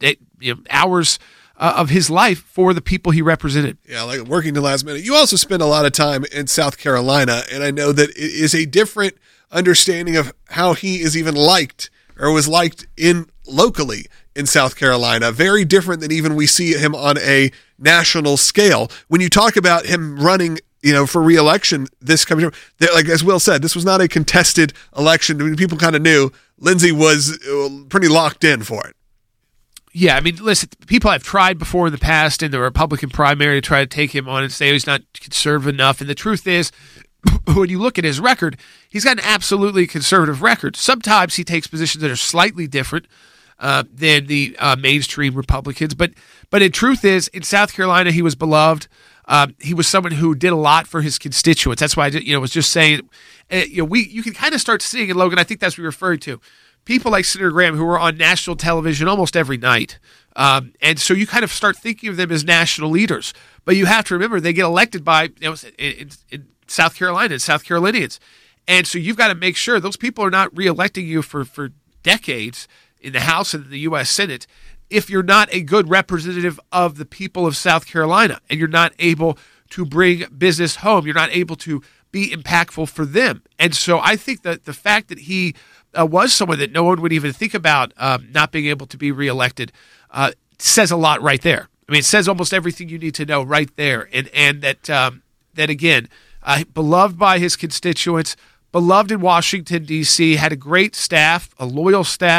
hours of his life for the people he represented. Yeah, like working the last minute. You also spent a lot of time in South Carolina, and I know that it is a different understanding of how he is even liked or was liked locally in South Carolina. Very different than even we see him on a national scale. When you talk about him running, for re-election this coming year, like as Will said, this was not a contested election. I mean, people kind of knew Lindsey was pretty locked in for it. Yeah, I mean, listen, people have tried before in the past in the Republican primary to try to take him on and say he's not conservative enough. And the truth is, when you look at his record, he's got an absolutely conservative record. Sometimes he takes positions that are slightly different than the mainstream Republicans. But in truth is, in South Carolina, he was beloved. He was someone who did a lot for his constituents. That's why I was just saying, you can kind of start seeing it, Logan. I think that's what you're referring to. People like Senator Graham who are on national television almost every night. And so you kind of start thinking of them as national leaders. But you have to remember, they get elected by in South Carolina and South Carolinians. And so you've got to make sure those people are not reelecting you for decades in the House and the U.S. Senate if you're not a good representative of the people of South Carolina and you're not able to bring business home. You're not able to be impactful for them. And so I think that the fact that he was someone that no one would even think about not being able to be reelected says a lot right there. I mean, it says almost everything you need to know right there. And that again, beloved by his constituents, beloved in Washington, D.C., had a great staff, a loyal staff,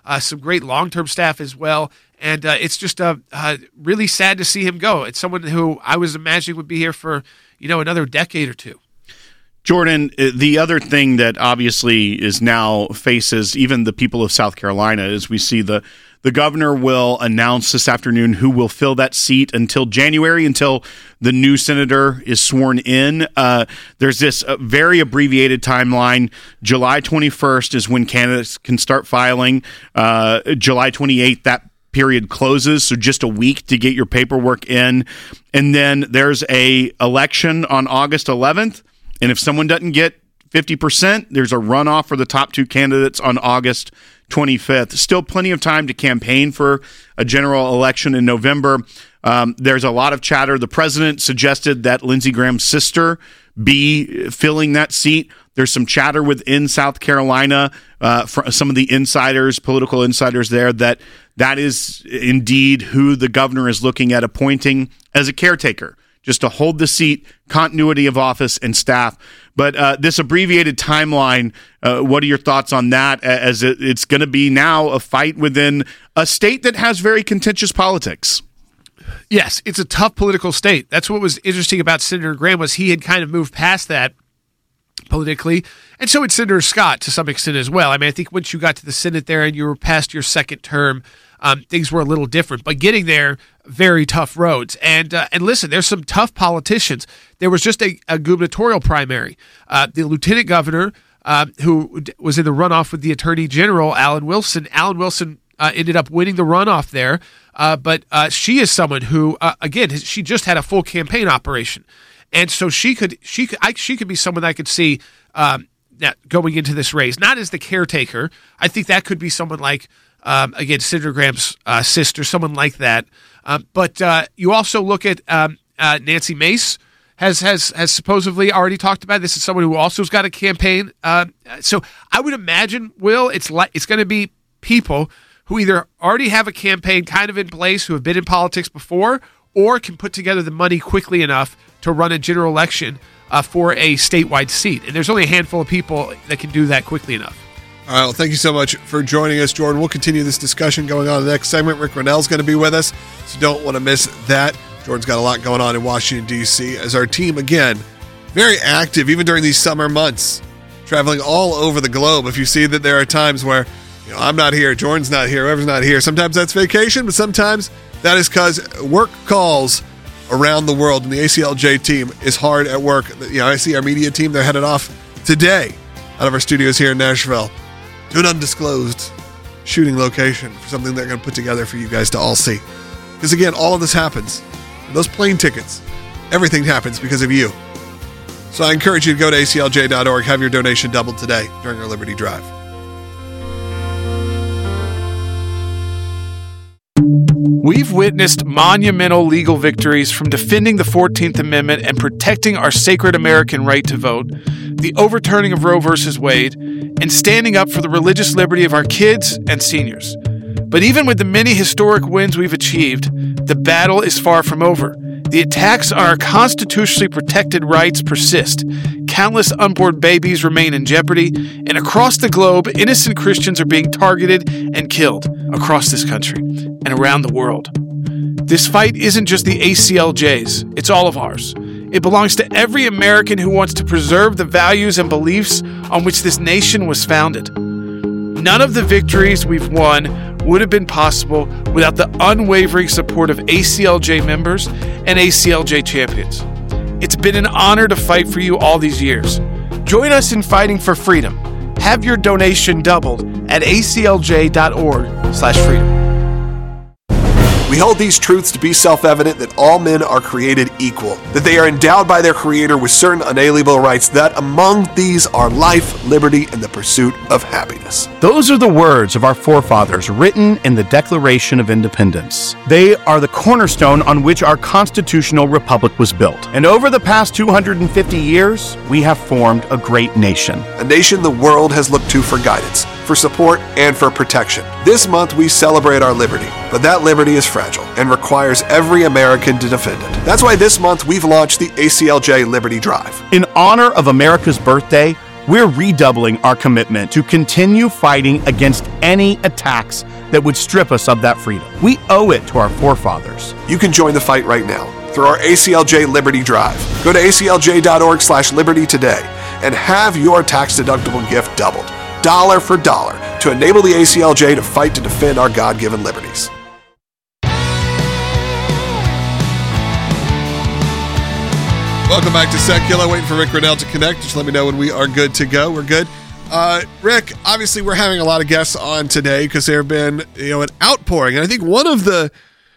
some great long-term staff as well. And it's just really sad to see him go. It's someone who I was imagining would be here for, another decade or two. Jordan, the other thing that obviously is now faces even the people of South Carolina is we see the governor will announce this afternoon who will fill that seat until January, until the new senator is sworn in. There's this very abbreviated timeline. July 21st is when candidates can start filing. July 28th, that period closes, so just a week to get your paperwork in. And then there's a election on August 11th. And if someone doesn't get 50%, there's a runoff for the top two candidates on August 25th. Still plenty of time to campaign for a general election in November. There's a lot of chatter. The president suggested that Lindsey Graham's sister be filling that seat. There's some chatter within South Carolina from some of the insiders, political insiders there, that is indeed who the governor is looking at appointing as a caretaker, just to hold the seat, continuity of office and staff. But this abbreviated timeline, what are your thoughts on that, as it's going to be now a fight within a state that has very contentious politics? Yes, it's a tough political state. That's what was interesting about Senator Graham, was he had kind of moved past that politically, and so had Senator Scott to some extent as well. I mean, I think once you got to the Senate there and you were past your second term, things were a little different. But getting there, very tough roads. And listen, there's some tough politicians. There was just a gubernatorial primary. The lieutenant governor, who was in the runoff with the attorney general, Alan Wilson. Alan Wilson ended up winning the runoff there. But she is someone who, again, she just had a full campaign operation. And so she could be someone that I could see going into this race, not as the caretaker. I think that could be someone like, again, Senator Graham's sister, someone like that. But you also look at Nancy Mace has supposedly already talked about. This is someone who also has got a campaign. So I would imagine, Will, it's going to be people who either already have a campaign kind of in place, who have been in politics before, or can put together the money quickly enough to run a general election for a statewide seat. And there's only a handful of people that can do that quickly enough. All right, well, thank you so much for joining us, Jordan. We'll continue this discussion going on in the next segment. Rick Rennell's going to be with us, so don't want to miss that. Jordan's got a lot going on in Washington, D.C., as our team, again, very active, even during these summer months, traveling all over the globe. If you see that there are times where, I'm not here, Jordan's not here, whoever's not here, sometimes that's vacation, but sometimes that is because work calls around the world, and the ACLJ team is hard at work. I see our media team, they're headed off today out of our studios here in Nashville to an undisclosed shooting location for something they're going to put together for you guys to all see. Because again, all of this happens. Those plane tickets, everything happens because of you. So I encourage you to go to aclj.org, have your donation doubled today during our Liberty Drive. We've witnessed monumental legal victories from defending the 14th Amendment and protecting our sacred American right to vote, the overturning of Roe v. Wade, and standing up for the religious liberty of our kids and seniors. But even with the many historic wins we've achieved, the battle is far from over. The attacks on our constitutionally protected rights persist. Countless unborn babies remain in jeopardy, and across the globe, innocent Christians are being targeted and killed across this country and around the world. This fight isn't just the ACLJ's, it's all of ours. It belongs to every American who wants to preserve the values and beliefs on which this nation was founded. None of the victories we've won would have been possible without the unwavering support of ACLJ members and ACLJ champions. It's been an honor to fight for you all these years. Join us in fighting for freedom. Have your donation doubled at aclj.org/freedom. We hold these truths to be self-evident, that all men are created equal, that they are endowed by their Creator with certain unalienable rights, that among these are life, liberty, and the pursuit of happiness. Those are the words of our forefathers written in the Declaration of Independence. They are the cornerstone on which our constitutional republic was built. And over the past 250 years, we have formed a great nation. A nation the world has looked to for guidance, for support, and for protection. This month we celebrate our liberty, but that liberty is fragile and requires every American to defend it. That's why this month we've launched the ACLJ Liberty Drive. In honor of America's birthday, we're redoubling our commitment to continue fighting against any attacks that would strip us of that freedom. We owe it to our forefathers. You can join the fight right now through our ACLJ Liberty Drive. Go to aclj.org/liberty today and have your tax-deductible gift doubled, dollar for dollar, to enable the ACLJ to fight to defend our God-given liberties. Welcome back to Secular. Waiting for Rick Grenell to connect. Just let me know when we are good to go. We're good. Rick, obviously we're having a lot of guests on today because there have been, an outpouring. And I think one of the,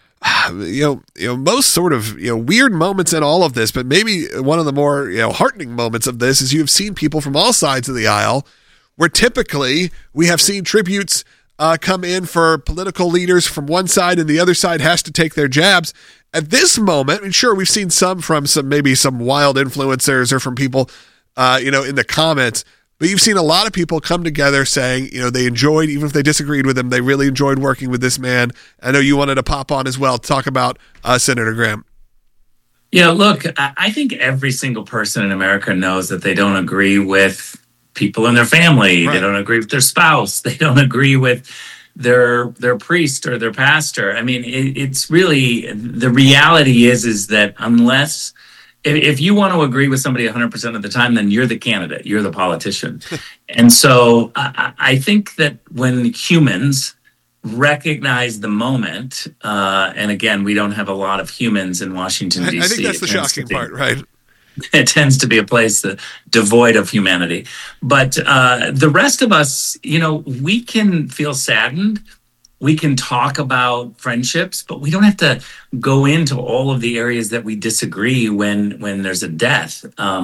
most sort of, weird moments in all of this, but maybe one of the more, heartening moments of this is you have seen people from all sides of the aisle where typically we have seen tributes come in for political leaders from one side and the other side has to take their jabs. At this moment, and sure, we've seen some from some wild influencers or from people, in the comments, but you've seen a lot of people come together saying, they enjoyed, even if they disagreed with him, they really enjoyed working with this man. I know you wanted to pop on as well to talk about Senator Graham. Yeah, look, I think every single person in America knows that they don't agree with people in their family. Right. They don't agree with their spouse. They don't agree with their priest or their pastor. I mean, it's really, the reality is that unless, if you want to agree with somebody 100% of the time, then you're the candidate, you're the politician. And so I think that when humans recognize the moment, and again, we don't have a lot of humans in Washington, D.C. I think that's the shocking part, right? It tends to be a place that devoid of humanity. But the rest of us, we can feel saddened. We can talk about friendships, but we don't have to go into all of the areas that we disagree when there's a death.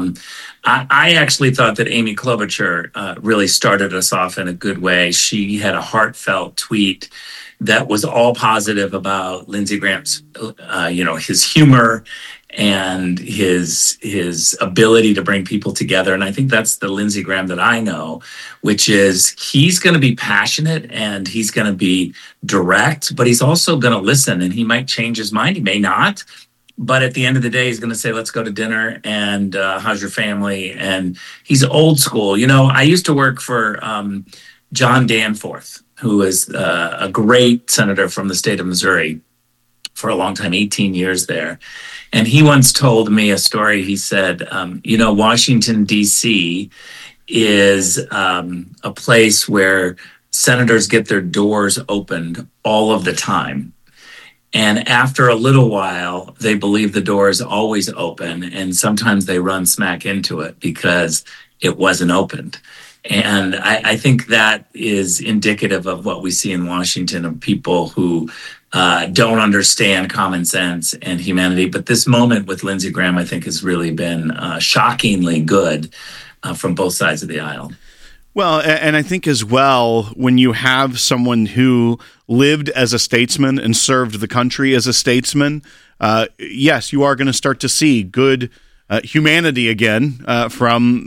I actually thought that Amy Klobuchar really started us off in a good way. She had a heartfelt tweet that was all positive about Lindsey Graham's, his humor and his ability to bring people together. And I think that's the Lindsey Graham that I know, which is he's going to be passionate and he's going to be direct, but he's also going to listen, and he might change his mind. He may not. But at the end of the day, he's going to say, let's go to dinner, and how's your family? And he's old school. I used to work for John Danforth, who is a great senator from the state of Missouri for a long time, 18 years there. And he once told me a story. He said, Washington, D.C. is a place where senators get their doors opened all of the time. And after a little while, they believe the door is always open. And sometimes they run smack into it because it wasn't opened. And I think that is indicative of what we see in Washington, of people who don't understand common sense and humanity. But this moment with Lindsey Graham, I think, has really been shockingly good from both sides of the aisle. Well, and I think as well, when you have someone who lived as a statesman and served the country as a statesman, yes, you are going to start to see good humanity again from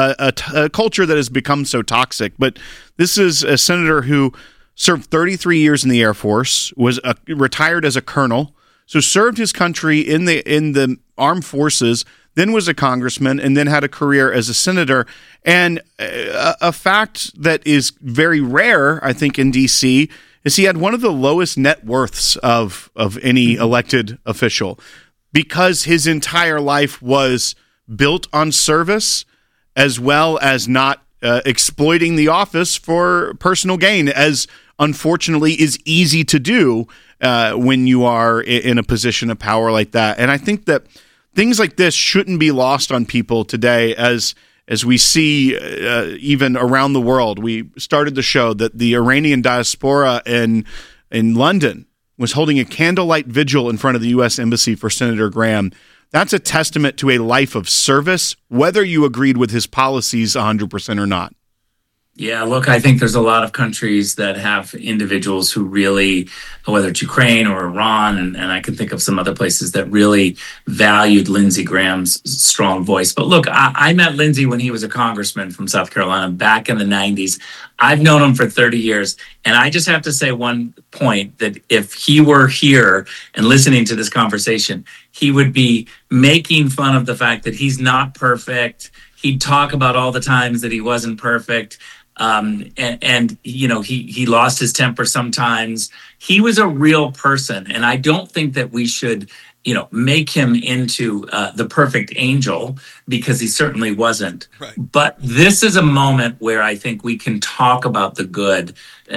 a culture that has become so toxic. But this is a senator who served 33 years in the Air Force, was retired as a colonel, so served his country in the armed forces, then was a congressman, and then had a career as a senator. And a fact that is very rare, I think, in D.C. is he had one of the lowest net worths of any elected official, because his entire life was built on service as well as not exploiting the office for personal gain, as unfortunately is easy to do when you are in a position of power like that. And I think that things like this shouldn't be lost on people today, as we see even around the world. We started the show that the Iranian diaspora in London was holding a candlelight vigil in front of the U.S. Embassy for Senator Graham. That's a testament to a life of service, whether you agreed with his policies 100% or not. Yeah, look, I think there's a lot of countries that have individuals who really, whether it's Ukraine or Iran, and I can think of some other places that really valued Lindsey Graham's strong voice. But look, I met Lindsey when he was a congressman from South Carolina back in the 90s. I've known him for 30 years. And I just have to say one point, that if he were here and listening to this conversation, he would be making fun of the fact that he's not perfect. he'd talk about all the times that he wasn't perfect. And you know, he lost his temper sometimes. He was a real person. And I don't think that we should, you know, make him into the perfect angel, because he certainly wasn't. Right. But this is a moment where I think we can talk about the good,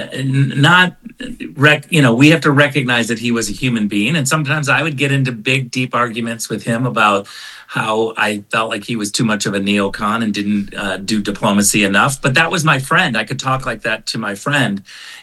you know, we have to recognize that he was a human being. And sometimes I would get into big, deep arguments with him about how I felt like he was too much of a neocon and didn't do diplomacy enough. But that was my friend. I could talk like that to my friend.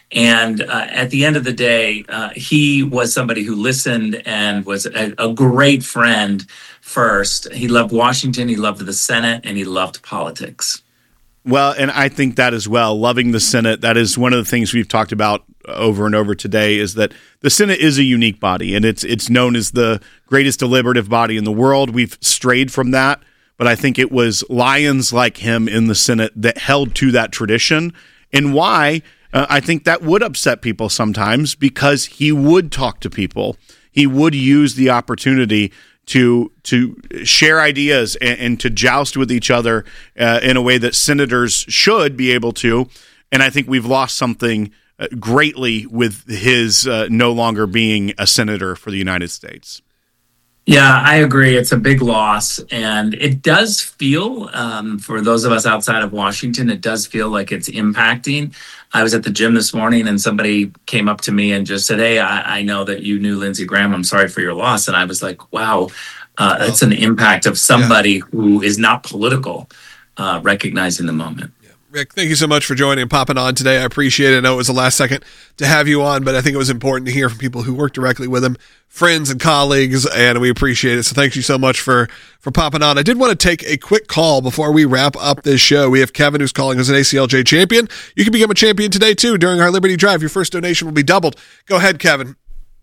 And at the end of the day, he was somebody who listened and was a great friend first. He loved Washington, he loved the Senate, and he loved politics. Well, and I think that as well, loving the Senate, that is one of the things we've talked about over and over today, is that the Senate is a unique body, and it's known as the greatest deliberative body in the world. We've strayed from that, but I think it was lions like him in the Senate that held to that tradition, and why I think that would upset people sometimes, because he would talk to people. He would use the opportunity to share ideas and to joust with each other in a way that senators should be able to. And I think we've lost something greatly with his no longer being a senator for the United States. Yeah, I agree. It's a big loss. And it does feel, for those of us outside of Washington, it does feel like it's impacting. I was at the gym this morning and somebody came up to me and just said, "Hey, I know that you knew Lindsey Graham. I'm sorry for your loss." And I was like, wow, that's an impact of somebody who is not political, recognizing the moment. Rick, thank you so much for joining and popping on today. I appreciate it. I know it was the last second to have you on, but I think it was important to hear from people who work directly with him, friends and colleagues, and we appreciate it. So thank you so much for popping on. I did want to take a quick call before we wrap up this show. We have Kevin, who's calling us an ACLJ champion. You can become a champion today, too, during our Liberty Drive. Your first donation will be doubled. Go ahead, Kevin.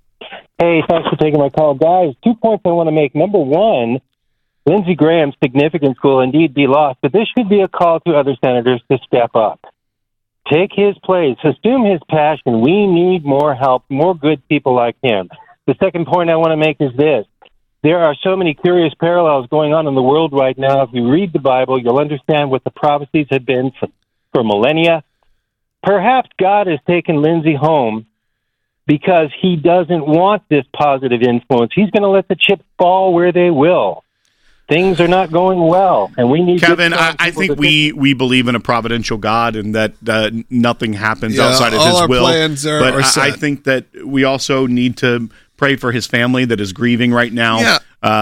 Hey, thanks for taking my call. Guys, 2 points I want to make. Number one, Lindsey Graham's significance will indeed be lost, but this should be a call to other senators to step up. Take his place. Assume his passion. We need more help, more good people like him. The second point I want to make is this. There are so many curious parallels going on in the world right now. If you read the Bible, you'll understand what the prophecies have been for millennia. Perhaps God has taken Lindsey home because he doesn't want this positive influence. He's going to let the chips fall where they will. Things are not going well, and we need. Kevin, I think we believe in a providential God, and that nothing happens outside of His will. But I think that we also need to pray for his family that is grieving right now,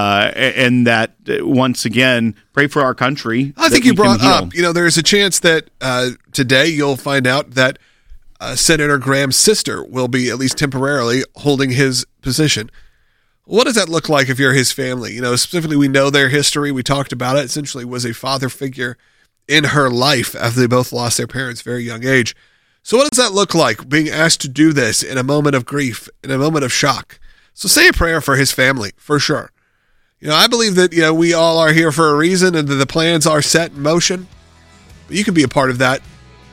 and that once again pray for our country. I think you brought up, there's a chance that today you'll find out that Senator Graham's sister will be at least temporarily holding his position. What does that look like if you're his family? Specifically, we know their history. We talked about it. Essentially was a father figure in her life after they both lost their parents at a very young age. So what does that look like, being asked to do this in a moment of grief, in a moment of shock? So say a prayer for his family, for sure. I believe that, we all are here for a reason and that the plans are set in motion. But you can be a part of that.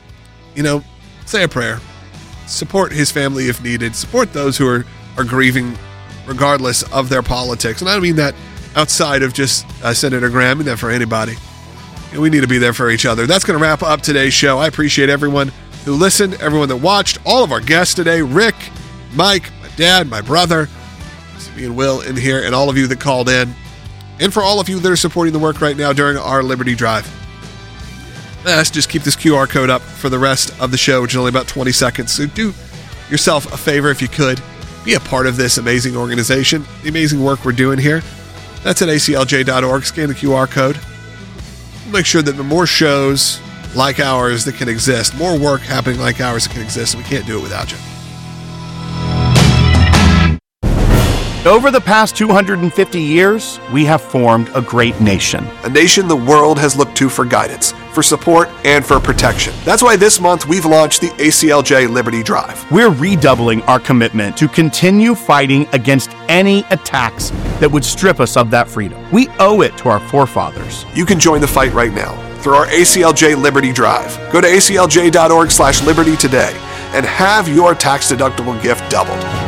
Say a prayer. Support his family if needed. Support those who are grieving regardless of their politics. And I don't mean that outside of just Senator Graham. I mean that for anybody. We need to be there for each other. That's going to wrap up today's show. I appreciate everyone who listened, everyone that watched, all of our guests today, Rick, Mike, my dad, my brother, me and Will in here, and all of you that called in, and for all of you that are supporting the work right now during our Liberty Drive. Let's just keep this QR code up for the rest of the show, which is only about 20 seconds. So do yourself a favor if you could. Be a part of this amazing organization, the amazing work we're doing here. That's at aclj.org. Scan the QR code. We'll make sure that the more shows like ours that can exist, more work happening like ours that can exist, and we can't do it without you. Over the past 250 years, we have formed a great nation. A nation the world has looked to for guidance, for support, and for protection. That's why this month we've launched the ACLJ Liberty Drive. We're redoubling our commitment to continue fighting against any attacks that would strip us of that freedom. We owe it to our forefathers. You can join the fight right now through our ACLJ Liberty Drive. Go to aclj.org/liberty today and have your tax-deductible gift doubled.